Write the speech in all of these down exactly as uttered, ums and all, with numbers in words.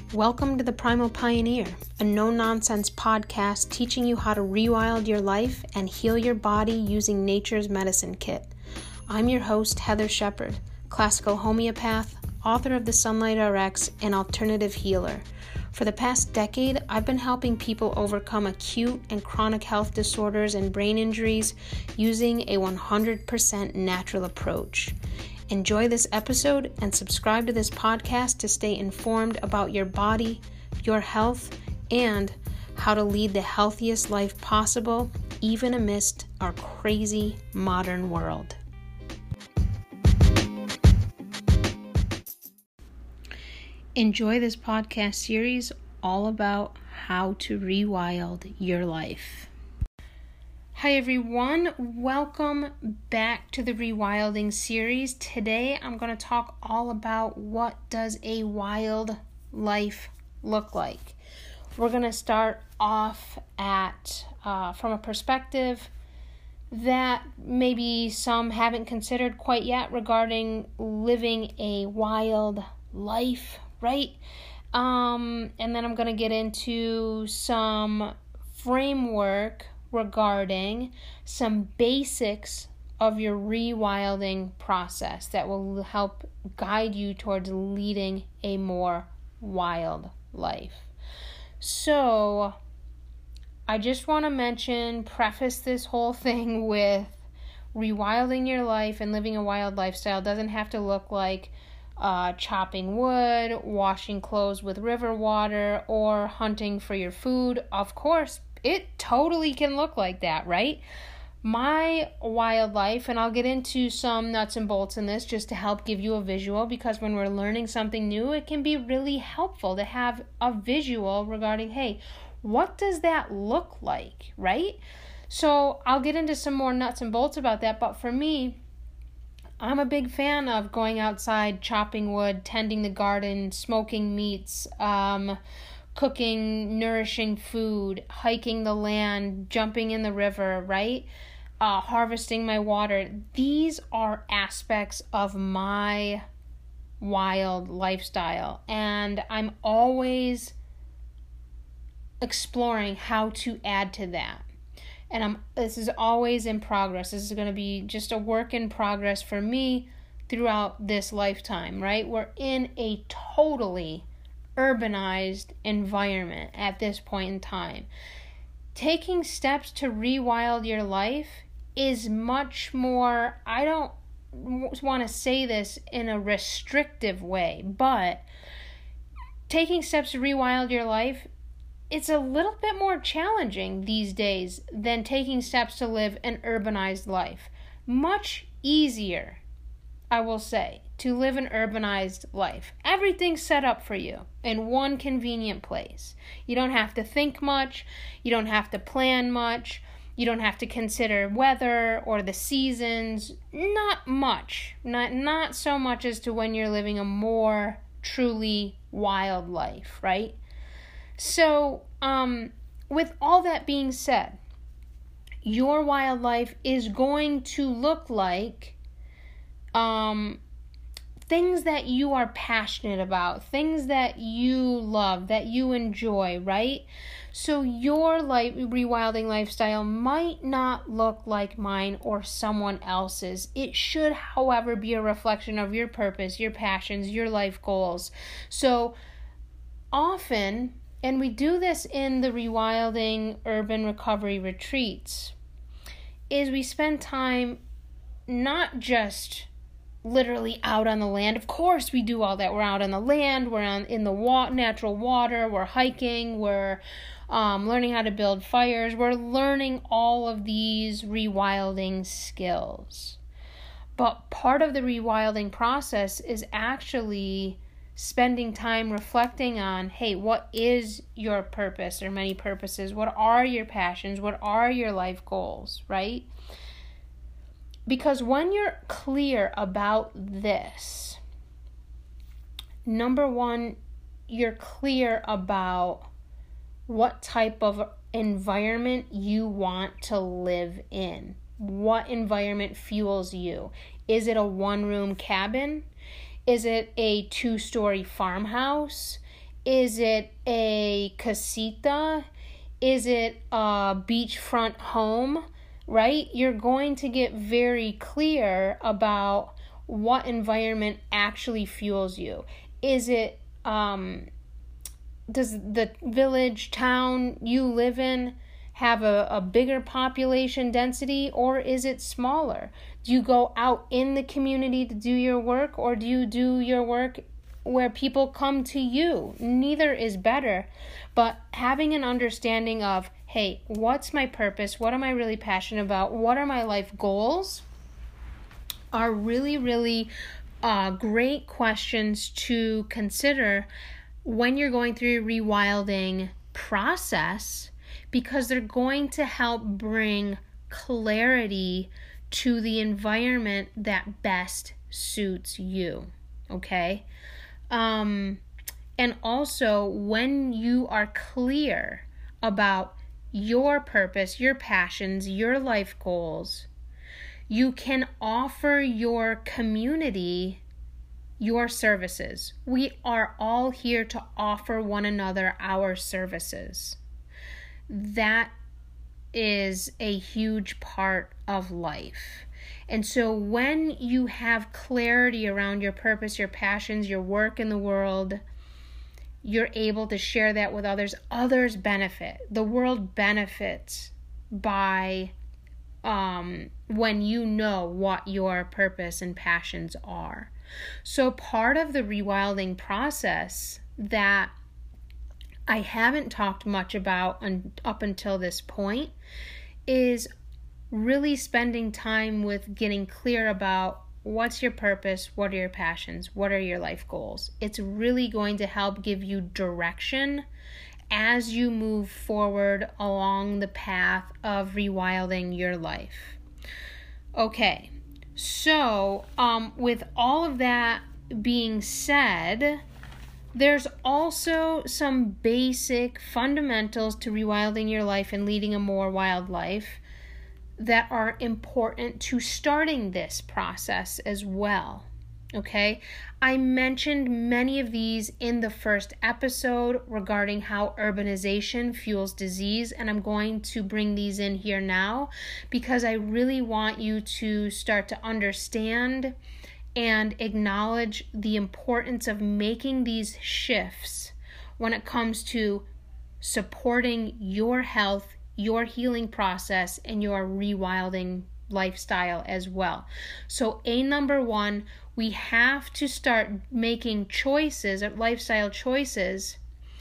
Welcome to the Primal Pioneer, a no-nonsense podcast teaching you how to rewild your life and heal your body using nature's medicine kit. I'm your host, Heather Shepard, classical homeopath, author of the Sunlight R X, and alternative healer. For the past decade, I've been helping people overcome acute and chronic health disorders and brain injuries using a one hundred percent natural approach. Enjoy this episode and subscribe to this podcast to stay informed about your body, your health, and how to lead the healthiest life possible, even amidst our crazy modern world. Enjoy this podcast series all about how to rewild your life. Hi everyone, welcome back to the Rewilding series. Today I'm going to talk all about what does a wild life look like. We're going to start off at uh, from a perspective that maybe some haven't considered quite yet regarding living a wild life, right? Um, and then I'm going to get into some framework regarding some basics of your rewilding process that will help guide you towards leading a more wild life. So, I just want to mention, preface this whole thing with rewilding your life and living a wild lifestyle doesn't have to look like uh, chopping wood, washing clothes with river water, or hunting for your food. Of course, it totally can look like that, right? My wild life, and I'll get into some nuts and bolts in this just to help give you a visual, because when we're learning something new, it can be really helpful to have a visual regarding, hey, what does that look like, right? So I'll get into some more nuts and bolts about that, but for me, I'm a big fan of going outside, chopping wood, tending the garden, smoking meats, um... cooking nourishing food, hiking the land, jumping in the river, right? Uh, harvesting my water. These are aspects of my wild lifestyle, and I'm always exploring how to add to that. And I'm this is always in progress. This is going to be just a work in progress for me throughout this lifetime, right? We're in a totally urbanized environment at this point in time. Taking steps to rewild your life is much more, I don't want to say this in a restrictive way, but taking steps to rewild your life, it's a little bit more challenging these days than taking steps to live an urbanized life. Much easier, I will say, to live an urbanized life. Everything's set up for you in one convenient place. You don't have to think much. You don't have to plan much. You don't have to consider weather or the seasons. Not much. Not, not so much as to when you're living a more truly wild life, right? So, um, with all that being said, your wild life is going to look like um, things that you are passionate about, things that you love, that you enjoy, right? So your life, rewilding lifestyle might not look like mine or someone else's. It should, however, be a reflection of your purpose, your passions, your life goals. So often, and we do this in the Rewilding Urban Recovery Retreats, is we spend time not just literally out on the land. Of course we do all that. We're out on the land, we're on in the wa- natural water, we're hiking, we're um, learning how to build fires, we're learning all of these rewilding skills. But part of the rewilding process is actually spending time reflecting on, hey, what is your purpose or many purposes? What are your passions? What are your life goals, right? Because when you're clear about this, number one, you're clear about what type of environment you want to live in. What environment fuels you? Is it a one-room cabin? Is it a two-story farmhouse? Is it a casita? Is it a beachfront home? Right? You're going to get very clear about what environment actually fuels you. Is it, um, does the village, town you live in have a, a bigger population density, or is it smaller? Do you go out in the community to do your work, or do you do your work where people come to you? Neither is better, but having an understanding of, hey, what's my purpose? What am I really passionate about? What are my life goals? Are really, really uh, great questions to consider when you're going through your rewilding process, because they're going to help bring clarity to the environment that best suits you, okay? Um, and also, when you are clear about your purpose, your passions, your life goals, you can offer your community your services. We are all here to offer one another our services. That is a huge part of life. And so when you have clarity around your purpose, your passions, your work in the world, you're able to share that with others. Others benefit. The world benefits by um, when you know what your purpose and passions are. So part of the rewilding process that I haven't talked much about un- up until this point is really spending time with getting clear about what's your purpose, what are your passions, what are your life goals. It's really going to help give you direction as you move forward along the path of rewilding your life. Okay, so um, with all of that being said, there's also some basic fundamentals to rewilding your life and leading a more wild life that are important to starting this process as well. Okay, I mentioned many of these in the first episode regarding how urbanization fuels disease, and I'm going to bring these in here now because I really want you to start to understand and acknowledge the importance of making these shifts when it comes to supporting your health, your healing process, and your rewilding lifestyle as well. So A number one, we have to start making choices, lifestyle choices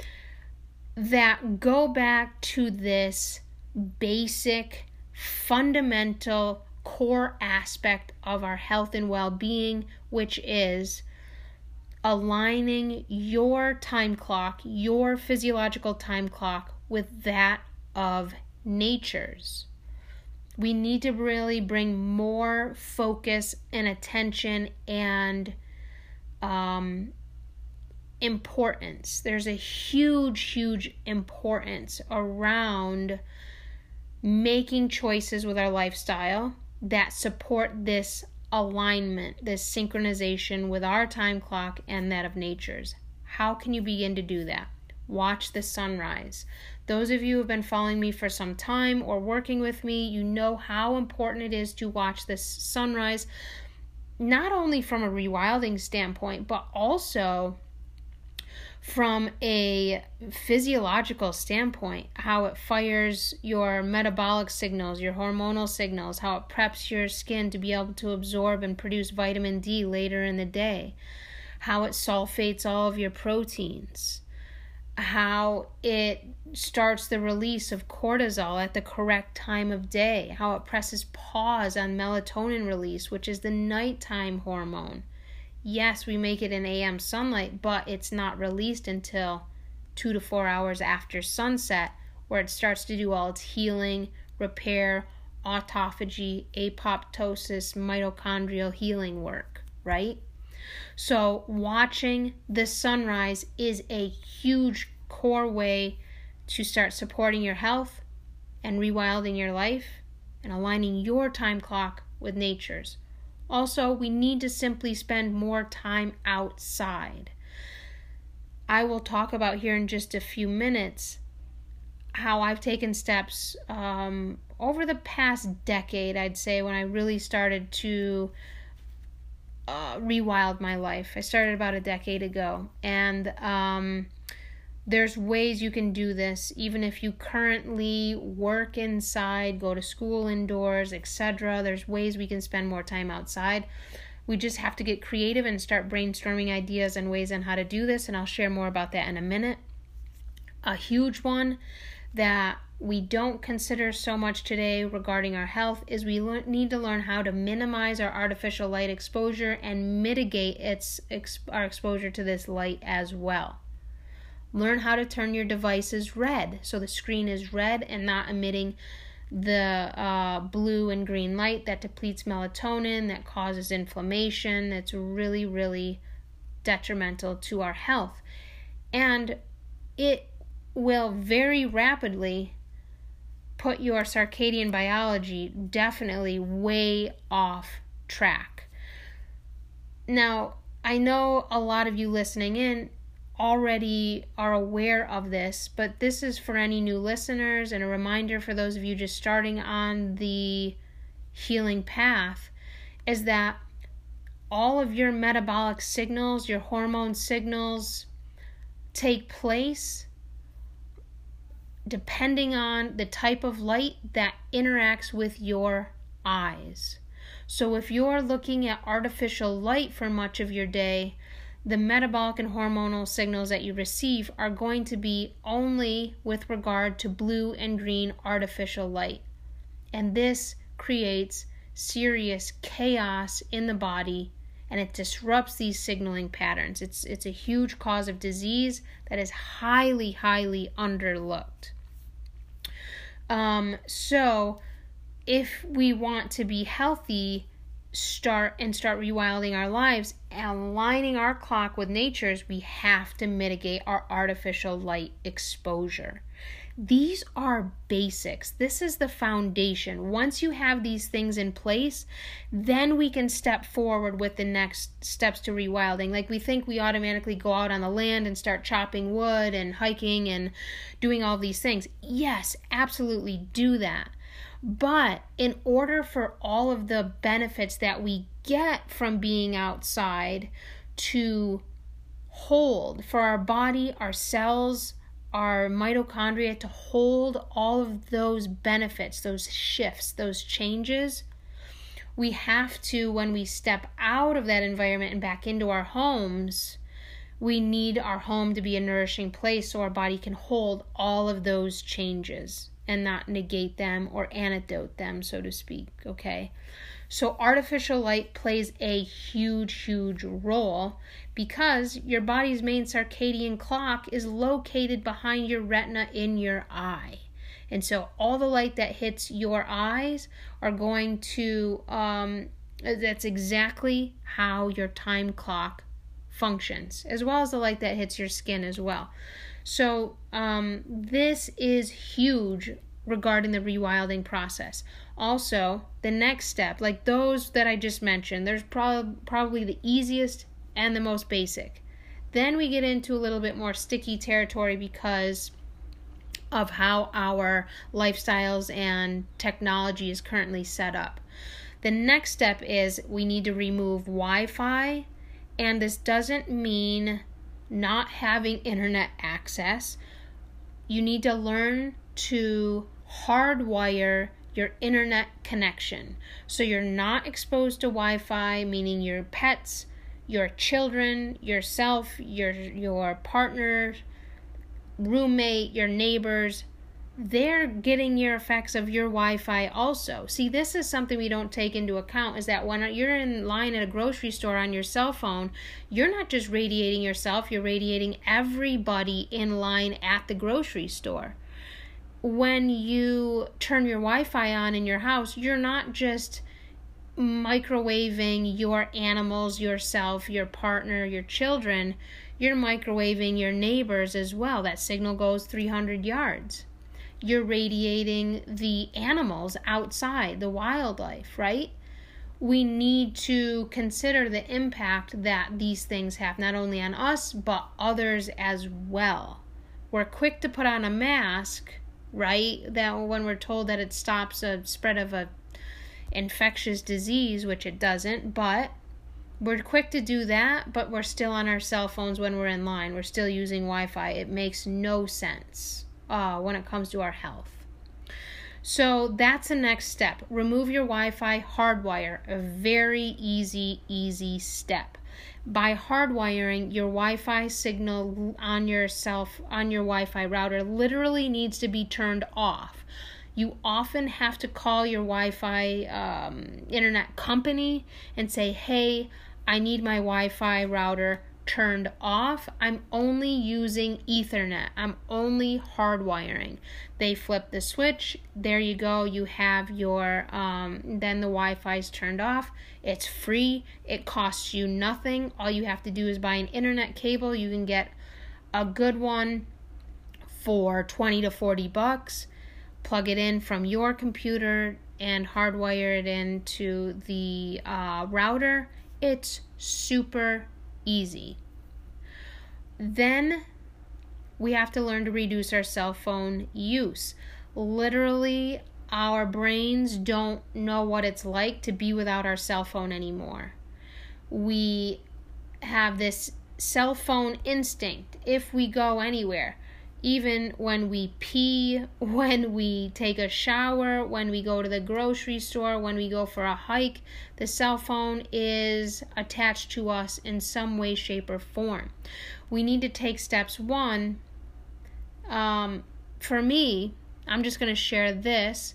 that go back to this basic, fundamental, core aspect of our health and well-being, which is aligning your time clock, your physiological time clock, with that of nature's. We need to really bring more focus and attention and um, importance. There's a huge, huge importance around making choices with our lifestyle that support this alignment, this synchronization with our time clock and that of nature's. How can you begin to do that? Watch the sunrise. Those of you who have been following me for some time or working with me, you know how important it is to watch this sunrise, not only from a rewilding standpoint, but also from a physiological standpoint, how it fires your metabolic signals, your hormonal signals, how it preps your skin to be able to absorb and produce vitamin D later in the day, how it sulfates all of your proteins, how it starts the release of cortisol at the correct time of day, how it presses pause on melatonin release, which is the nighttime hormone. Yes, we make it in A M sunlight, but it's not released until two to four hours after sunset, where it starts to do all its healing, repair, autophagy, apoptosis, mitochondrial healing work, right? So watching the sunrise is a huge core way to start supporting your health and rewilding your life and aligning your time clock with nature's. Also, we need to simply spend more time outside. I will talk about here in just a few minutes how I've taken steps um, over the past decade, I'd say, when I really started to uh, rewild my life. I started about a decade ago, and um, there's ways you can do this, even if you currently work inside, go to school indoors, et cetera. There's ways we can spend more time outside. We just have to get creative and start brainstorming ideas and ways on how to do this, and I'll share more about that in a minute. A huge one that we don't consider so much today regarding our health is we le- need to learn how to minimize our artificial light exposure and mitigate its ex- our exposure to this light as well. Learn how to turn your devices red, so the screen is red and not emitting the uh, blue and green light that depletes melatonin, that causes inflammation, that's really, really detrimental to our health. And it will very rapidly put your circadian biology definitely way off track. Now, I know a lot of you listening in already are aware of this, but this is for any new listeners and a reminder for those of you just starting on the healing path, is that all of your metabolic signals, your hormone signals, take place depending on the type of light that interacts with your eyes. So if you're looking at artificial light for much of your day, the metabolic and hormonal signals that you receive are going to be only with regard to blue and green artificial light. And this creates serious chaos in the body, and it disrupts these signaling patterns. It's it's a huge cause of disease that is highly, highly underlooked. Um, so if we want to be healthy, start and start rewilding our lives, aligning our clock with nature's, we have to mitigate our artificial light exposure. These are basics. This is the foundation. Once you have these things in place, then we can step forward with the next steps to rewilding. Like, we think we automatically go out on the land and start chopping wood and hiking and doing all these things. Yes, absolutely do that. But in order for all of the benefits that we get from being outside to hold, for our body, our cells, our mitochondria to hold all of those benefits, those shifts, those changes, we have to, when we step out of that environment and back into our homes, we need our home to be a nourishing place so our body can hold all of those changes and not negate them or antidote them, so to speak, okay? So artificial light plays a huge, huge role because your body's main circadian clock is located behind your retina in your eye. And so all the light that hits your eyes are going to, um, that's exactly how your time clock functions, as well as the light that hits your skin as well. So um, this is huge regarding the rewilding process. Also, the next step, like those that I just mentioned, there's prob- probably the easiest and the most basic. Then we get into a little bit more sticky territory because of how our lifestyles and technology is currently set up. The next step is we need to remove Wi-Fi, and this doesn't mean not having internet access. You need to learn to hardwire your internet connection so you're not exposed to Wi-Fi, meaning your pets, your children, yourself, your your partner, roommate, your neighbors, they're getting your effects of your Wi-Fi also. See, this is something we don't take into account, is that when you're in line at a grocery store on your cell phone, you're not just radiating yourself, you're radiating everybody in line at the grocery store. When you turn your Wi-Fi on in your house, you're not just microwaving your animals, yourself, your partner, your children, you're microwaving your neighbors as well. That signal goes three hundred yards. You're radiating the animals outside, the wildlife, right? we need to consider the impact that these things have, not only on us, but others as well. We're quick to put on a mask, right? That when we're told that it stops a spread of a infectious disease, which it doesn't, but we're quick to do that, but we're still on our cell phones when we're in line. We're still using Wi-Fi. It makes no sense uh, when it comes to our health. So that's the next step. Remove your Wi-Fi, hardwire. A very easy, easy step. By hardwiring, your Wi-Fi signal on your self, on your Wi-Fi router literally needs to be turned off. You often have to call your Wi-Fi um, internet company and say, hey, I need my Wi-Fi router turned off. I'm only using Ethernet. I'm only hardwiring. They flip the switch. There you go. You have your, um, then the Wi-Fi's turned off. It's free. It costs you nothing. All you have to do is buy an internet cable. You can get a good one for twenty to forty bucks. Plug it in from your computer and hardwire it into the uh, router. It's super easy. Then we have to learn to reduce our cell phone use. Literally, our brains don't know what it's like to be without our cell phone anymore. We have this cell phone instinct if we go anywhere. Even when we pee, when we take a shower, when we go to the grocery store, when we go for a hike, the cell phone is attached to us in some way, shape, or form. We need to take steps. One, um, for me, I'm just going to share this.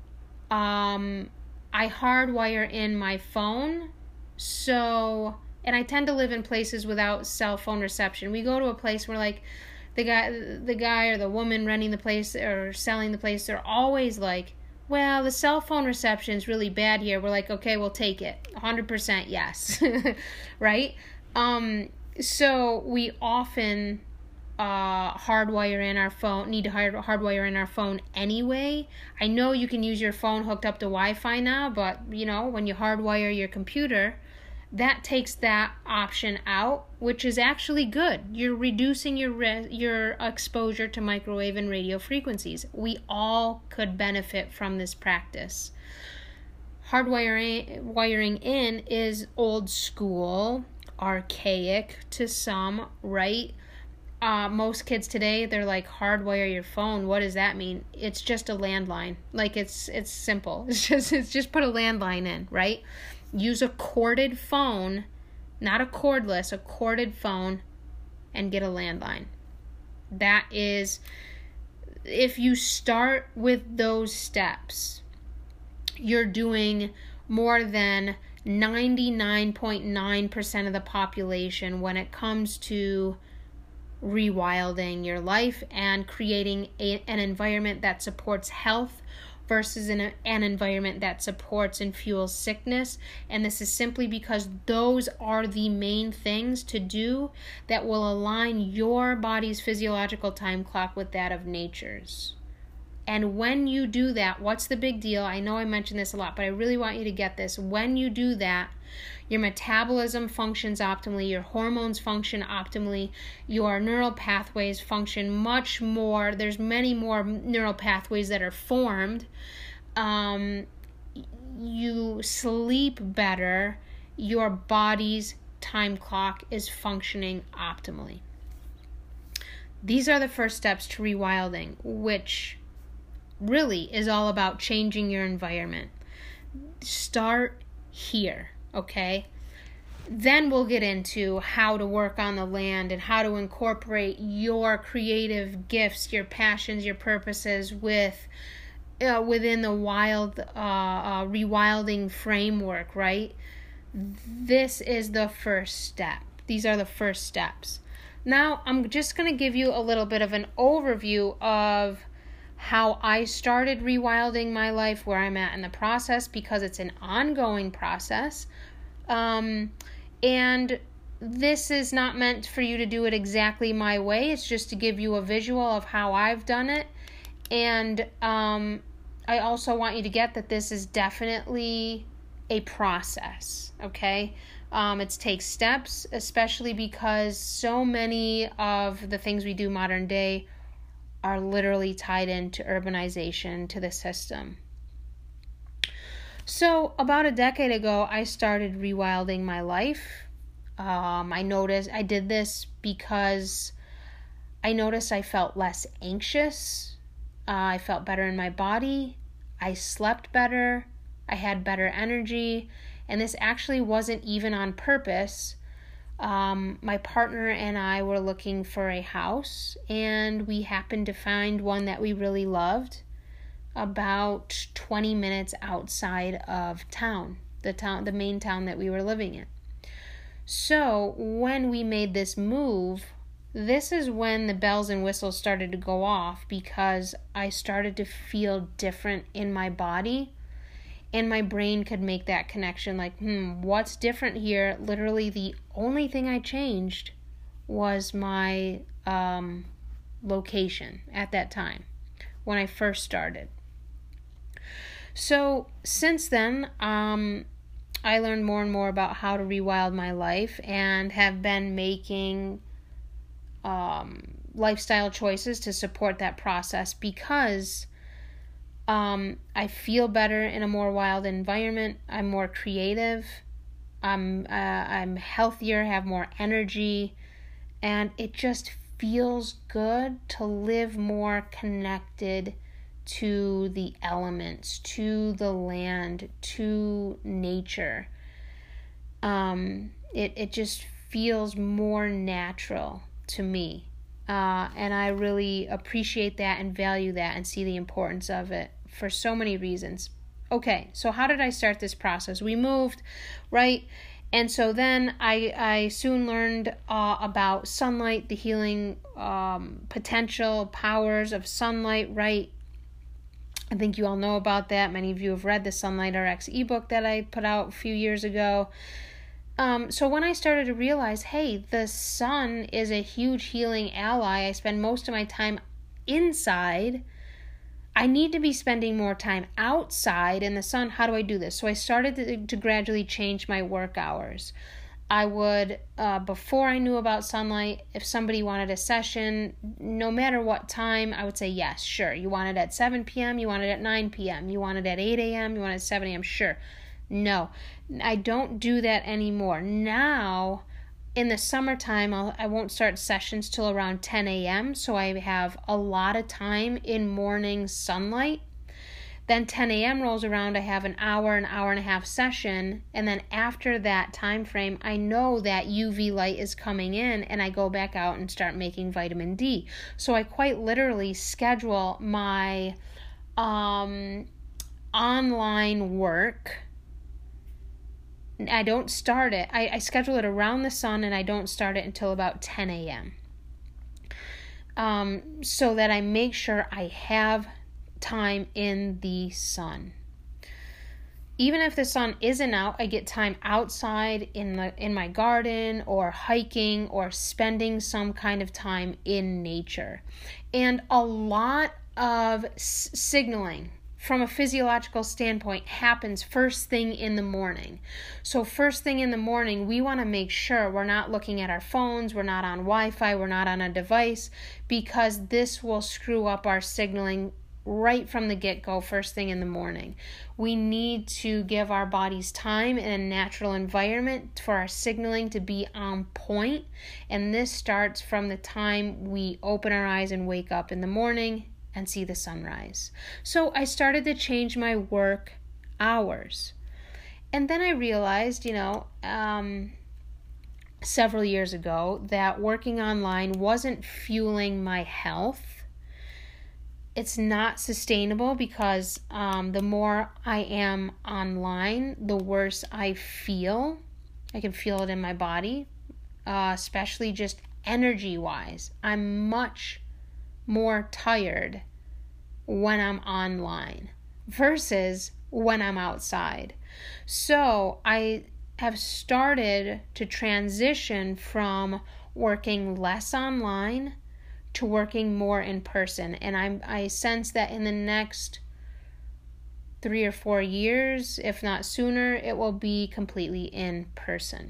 Um, I hardwire in my phone, so, and I tend to live in places without cell phone reception. We go to a place where, like, The guy, the guy or the woman renting the place or selling the place, they're always like, well, the cell phone reception is really bad here. We're like, okay, we'll take it. one hundred percent yes. Right? Um, so we often uh, hardwire in our phone, need to hard, hardwire in our phone anyway. I know you can use your phone hooked up to Wi-Fi now, but, you know, when you hardwire your computer, that takes that option out, which is actually good. You're reducing your re- your exposure to microwave and radio frequencies. We all could benefit from this practice. Hardwiring wiring in is old school, archaic to some, right? Uh, most kids today, they're like, hardwire your phone. What does that mean? It's just a landline. Like, it's it's simple. It's just it's just put a landline in, right? Use a corded phone, not a cordless, a corded phone, and get a landline. That is, if you start with those steps, you're doing more than ninety-nine point nine percent of the population when it comes to rewilding your life and creating a, an environment that supports health versus an, an environment that supports and fuels sickness. And this is simply because those are the main things to do that will align your body's physiological time clock with that of nature's. And when you do that, what's the big deal? I know I mentioned this a lot, but I really want you to get this. When you do that, your metabolism functions optimally, your hormones function optimally, your neural pathways function much more. There's many more neural pathways that are formed. Um, you sleep better. Your body's time clock is functioning optimally. These are the first steps to rewilding, which really is all about changing your environment. Start here, okay? Then we'll get into how to work on the land and how to incorporate your creative gifts, your passions, your purposes with uh, within the wild uh, uh, rewilding framework, right? This is the first step. These are the first steps. Now, I'm just going to give you a little bit of an overview of how I started rewilding my life, where I'm at in the process, because it's an ongoing process. Um, and this is not meant for you to do it exactly my way. It's just to give you a visual of how I've done it. And um, I also want you to get that this is definitely a process, okay? Um, it takes steps, especially because so many of the things we do modern day are literally tied into urbanization, to the system. So about a decade ago, I started rewilding my life. Um, I noticed I did this because I noticed I felt less anxious. Uh, I felt better in my body. I slept better. I had better energy. And this actually wasn't even on purpose. Um, my partner and I were looking for a house, and we happened to find one that we really loved about twenty minutes outside of town, the town, the main town that we were living in. So when we made this move, this is when the bells and whistles started to go off, because I started to feel different in my body, and my brain could make that connection like, hmm, what's different here? Literally the only thing I changed was my um, location at that time when I first started. So since then, um, I learned more and more about how to rewild my life, and have been making um, lifestyle choices to support that process, because um, I feel better in a more wild environment. I'm more creative. I'm uh, I'm healthier, have more energy, and it just feels good to live more connected to the elements, to the land, to nature. Um, it, it just feels more natural to me. Uh, and I really appreciate that and value that and see the importance of it for so many reasons. Okay, so how did I start this process? We moved, right? And so then I, I soon learned uh, about sunlight, the healing um, potential powers of sunlight, right? I think you all know about that. Many of you have read the Sunlight R X ebook that I put out a few years ago. Um, so when I started to realize, hey, the sun is a huge healing ally. I spend most of my time inside. I need to be spending more time outside in the sun. How do I do this? So I started to, to gradually change my work hours. I would, uh, before I knew about sunlight, if somebody wanted a session, no matter what time, I would say, yes, sure. You want it at seven p.m., you want it at nine p.m., you want it at eight a.m., you want it at seven a.m., sure. No, I don't do that anymore. Now, in the summertime, I'll, I won't start sessions till around ten a.m., so I have a lot of time in morning sunlight. Then ten a.m. rolls around, I have an hour, an hour and a half session, and then after that time frame, I know that U V light is coming in, and I go back out and start making vitamin D. So I quite literally schedule my um, online work. I don't start it. I, I schedule it around the sun, and I don't start it until about ten a.m. Um, so that I make sure I have time in the sun. Even if the sun isn't out, I get time outside in the in my garden, or hiking, or spending some kind of time in nature. And a lot of s- signaling from a physiological standpoint happens first thing in the morning. So first thing in the morning, we want to make sure we're not looking at our phones, we're not on Wi-Fi, we're not on a device, because this will screw up our signaling right from the get-go, first thing in the morning. We need to give our bodies time in a natural environment for our signaling to be on point, and this starts from the time we open our eyes and wake up in the morning and see the sunrise. So I started to change my work hours. And then I realized, you know, um, several years ago, that working online wasn't fueling my health. It's not sustainable, because um, the more I am online, the worse I feel. I can feel it in my body, uh, especially just energy-wise. I'm much more tired when I'm online versus when I'm outside. So I have started to transition from working less online to working more in person. And I'm, I sense that in the next three or four years, if not sooner, it will be completely in person.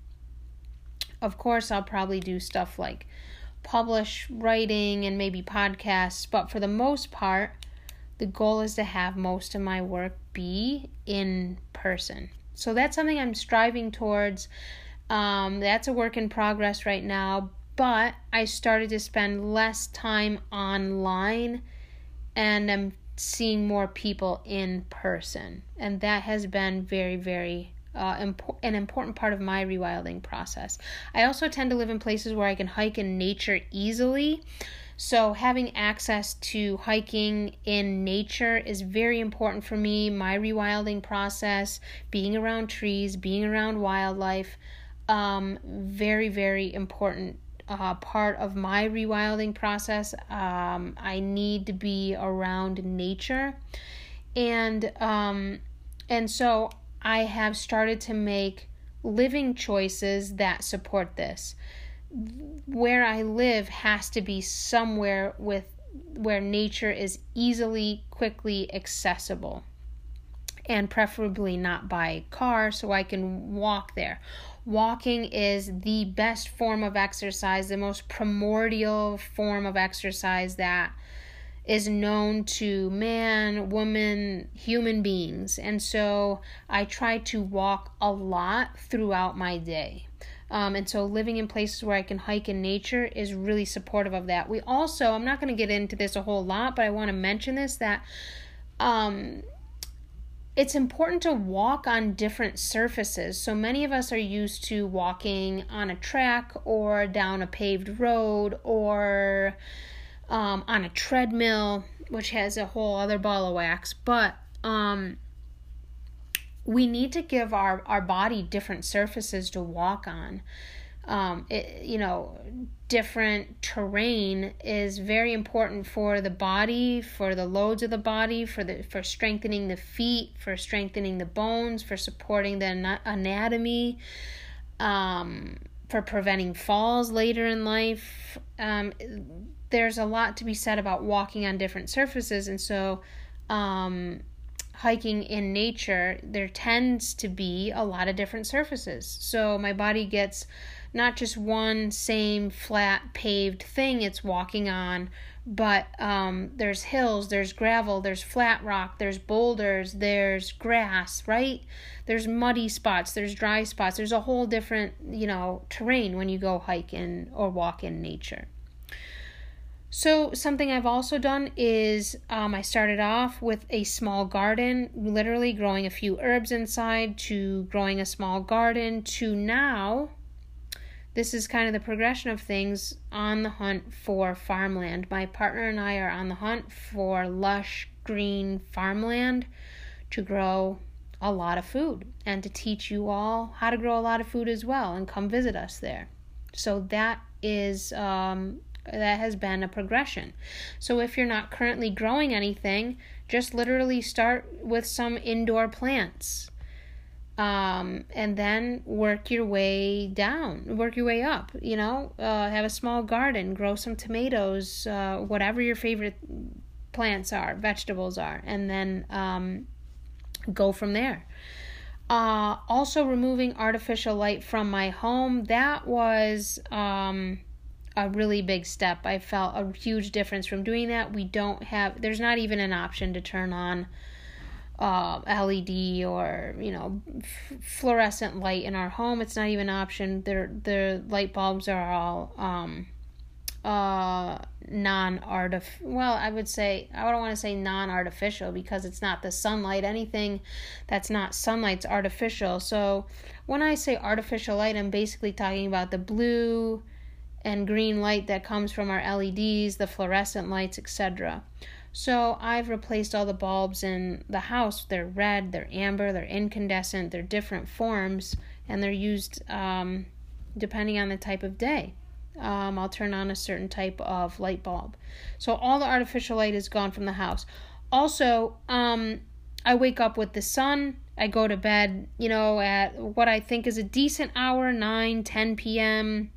Of course, I'll probably do stuff like publish writing and maybe podcasts, but for the most part, the goal is to have most of my work be in person. So that's something I'm striving towards. Um, that's a work in progress right now, but I started to spend less time online and I'm seeing more people in person. And that has been very, very uh, impo- an important part of my rewilding process. I also tend to live in places where I can hike in nature easily. So having access to hiking in nature is very important for me. My rewilding process, being around trees, being around wildlife, um, very, very important uh, part of my rewilding process. Um, I need to be around nature. And, um, and so I have started to make living choices that support this. Where I live has to be somewhere with where nature is easily, quickly accessible, and preferably not by car, so I can walk there. Walking is the best form of exercise, the most primordial form of exercise that is known to man, woman, human beings. And so I try to walk a lot throughout my day. Um, and so living in places where I can hike in nature is really supportive of that. We also, I'm not going to get into this a whole lot, but I want to mention this, that um, it's important to walk on different surfaces. So many of us are used to walking on a track or down a paved road or um, on a treadmill, which has a whole other ball of wax. But um, we need to give our, our body different surfaces to walk on. Um, it, you know, different terrain is very important for the body, for the loads of the body, for the for strengthening the feet, for strengthening the bones, for supporting the anatomy, um, for preventing falls later in life. Um, there's a lot to be said about walking on different surfaces, and so um, hiking in nature, there tends to be a lot of different surfaces. So my body gets not just one same flat paved thing it's walking on, but um, there's hills, there's gravel, there's flat rock, there's boulders, there's grass, right? There's muddy spots, there's dry spots. There's a whole different, you know, terrain when you go hike in or walk in nature. So something I've also done is um, I started off with a small garden, literally growing a few herbs inside, to growing a small garden, to now, this is kind of the progression of things, on the hunt for farmland. My partner and I are on the hunt for lush, green farmland to grow a lot of food and to teach you all how to grow a lot of food as well, and come visit us there. So that is... Um, that has been a progression. So if you're not currently growing anything, just literally start with some indoor plants. Um, and then work your way down, work your way up, you know, uh, have a small garden, grow some tomatoes, uh, whatever your favorite plants are, vegetables are, and then um, go from there. Uh, also removing artificial light from my home, that was... Um, a really big step. I felt a huge difference from doing that. We don't have, there's not even an option to turn on uh, L E D or, you know, f- fluorescent light in our home. It's not even an option. They're, the light bulbs are all um, uh, non-artif, well, I would say, I don't want to say non-artificial because it's not the sunlight. Anything that's not sunlight's artificial. So when I say artificial light, I'm basically talking about the blue and green light that comes from our L E Ds, the fluorescent lights, et cetera. So I've replaced all the bulbs in the house. They're red, they're amber, they're incandescent, they're different forms, and they're used um, depending on the type of day. Um, I'll turn on a certain type of light bulb. So all the artificial light is gone from the house. Also, um, I wake up with the sun. I go to bed, you know, at what I think is a decent hour, nine, ten p.m.,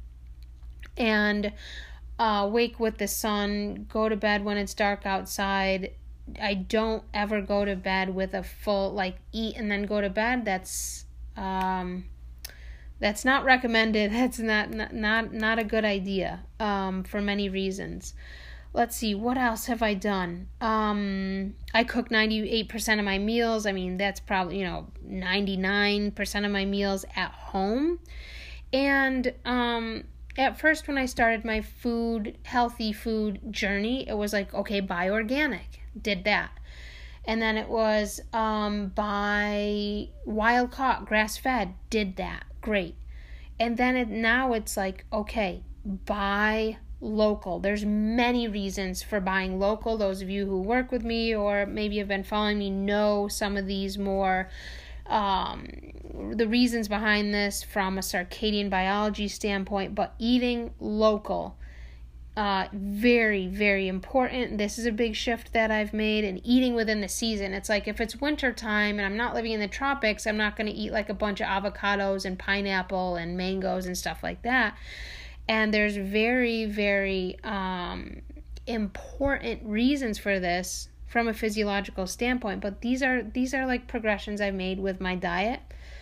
and uh, wake with the sun, go to bed when it's dark outside, I don't ever go to bed with a full, like, eat and then go to bed. That's um that's not recommended. That's not not not, not a good idea um for many reasons. Let's see, what else have I done? Um, I cook ninety-eight percent of my meals. I mean, that's probably, you know, ninety-nine percent of my meals at home. And um, at first when I started my food, healthy food journey, it was like, okay, buy organic. Did that. And then it was um, buy wild caught, grass fed. Did that. Great. And then it, now it's like, okay, buy local. There's many reasons for buying local. Those of you who work with me or maybe have been following me know some of these more, um, the reasons behind this from a circadian biology standpoint, but eating local, uh, very, very important. This is a big shift that I've made, and eating within the season. It's like if it's winter time and I'm not living in the tropics, I'm not going to eat like a bunch of avocados and pineapple and mangoes and stuff like that. And there's very, very um, important reasons for this from a physiological standpoint. But these are these are like progressions I've made with my diet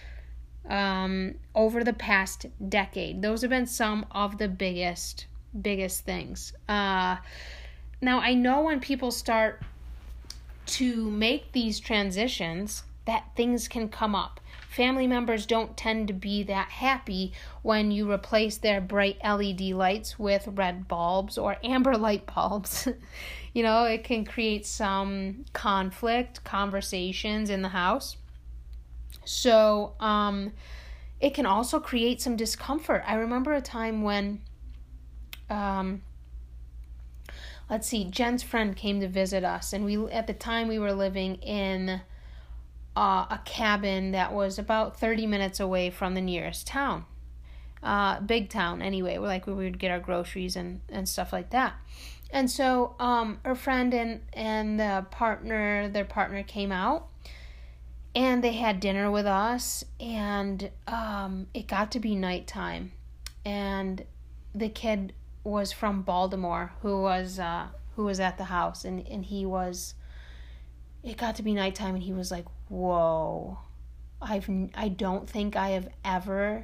um, over the past decade. Those have been some of the biggest, biggest things. Uh, now, I know when people start to make these transitions that things can come up. Family members don't tend to be that happy when you replace their bright L E D lights with red bulbs or amber light bulbs. You know, it can create some conflict, conversations in the house. So um, it can also create some discomfort. I remember a time when, um, let's see, Jen's friend came to visit us, and we at the time we were living in Uh, a cabin that was about thirty minutes away from the nearest town. Uh, big town anyway, we're like we would get our groceries and, and stuff like that. And so um, her friend and, and the partner, their partner came out, and they had dinner with us, and um, it got to be nighttime. And the kid was from Baltimore who was uh, who was at the house, and, and he was, it got to be nighttime, and he was like, whoa, I've, I don't think I have ever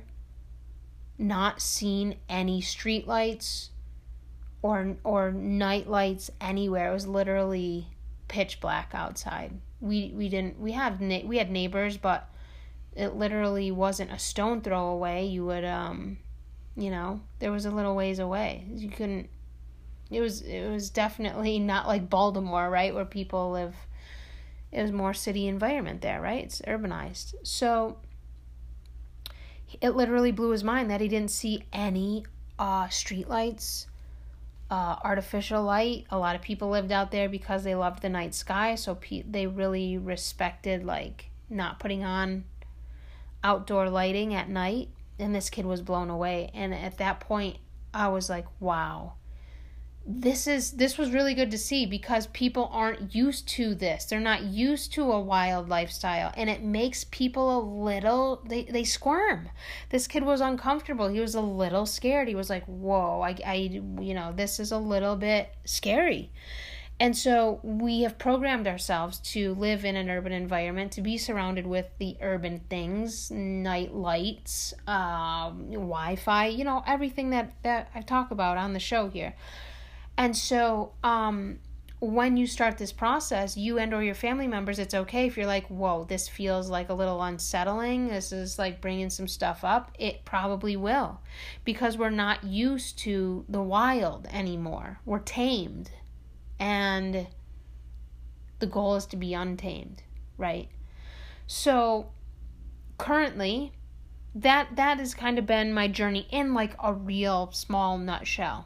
not seen any street lights or, or night lights anywhere. It was literally pitch black outside. We, we didn't, we have, na- we had neighbors, but it literally wasn't a stone throw away. You would, um, you know, there was a little ways away. You couldn't, it was, it was definitely not like Baltimore, right? Where people live. It was more city environment there, right? It's urbanized. So it literally blew his mind that he didn't see any uh, street lights, uh, artificial light. A lot of people lived out there because they loved the night sky. So pe- they really respected like not putting on outdoor lighting at night. And this kid was blown away. And at that point, I was like, wow. This is this was really good to see, because people aren't used to this. They're not used to a wild lifestyle, and it makes people a little, they, they squirm. This kid was uncomfortable. He was a little scared. He was like, whoa, I, I, you know, this is a little bit scary. And so we have programmed ourselves to live in an urban environment, to be surrounded with the urban things, night lights, um, Wi-Fi, you know, everything that, that I talk about on the show here. And so um, when you start this process, you and or your family members, it's okay if you're like, whoa, this feels like a little unsettling. This is like bringing some stuff up. It probably will, because we're not used to the wild anymore. We're tamed. And the goal is to be untamed, right? So currently, that that has kind of been my journey in like a real small nutshell.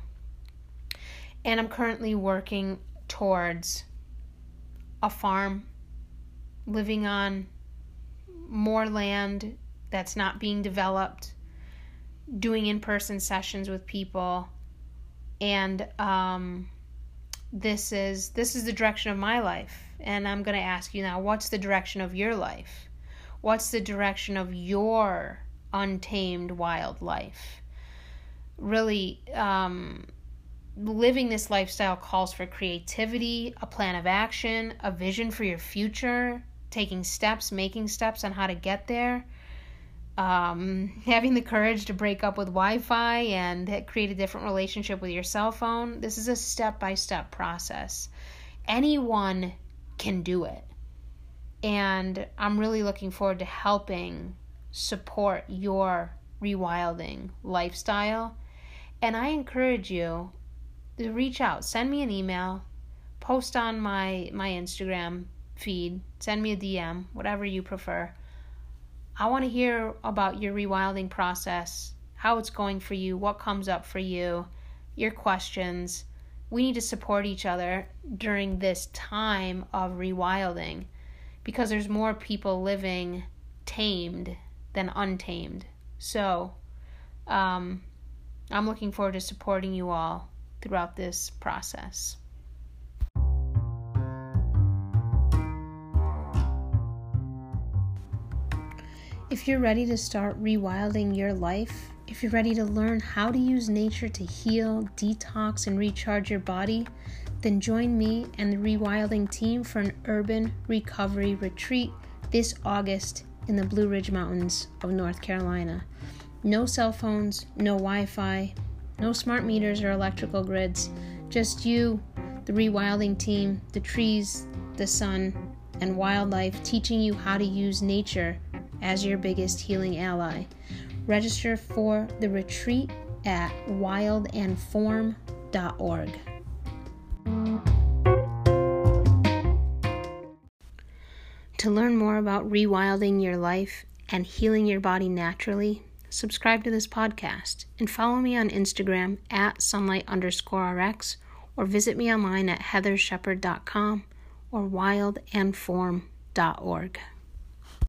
And I'm currently working towards a farm, living on more land that's not being developed, doing in-person sessions with people. And um, this is this is the direction of my life. And I'm going to ask you now, what's the direction of your life? What's the direction of your untamed wild life? Really, um... living this lifestyle calls for creativity, a plan of action, a vision for your future, taking steps, making steps on how to get there, um, having the courage to break up with Wi-Fi and create a different relationship with your cell phone. This is a step-by-step process. Anyone can do it. And I'm really looking forward to helping support your rewilding lifestyle. And I encourage you to reach out, send me an email, post on my, my Instagram feed, send me a D M, whatever you prefer. I want to hear about your rewilding process, how it's going for you, what comes up for you, your questions. We need to support each other during this time of rewilding because there's more people living tamed than untamed. So um, I'm looking forward to supporting you all throughout this process. If you're ready to start rewilding your life, if you're ready to learn how to use nature to heal, detox, and recharge your body, then join me and the Rewilding team for an urban recovery retreat this August in the Blue Ridge Mountains of North Carolina. No cell phones, no Wi-Fi, no smart meters or electrical grids, just you, the Rewilding team, the trees, the sun, and wildlife teaching you how to use nature as your biggest healing ally. Register for the retreat at wild and form dot org. To learn more about rewilding your life and healing your body naturally, subscribe to this podcast and follow me on Instagram at sunlight underscore rx or visit me online at heather shepherd dot com or wild and form dot org.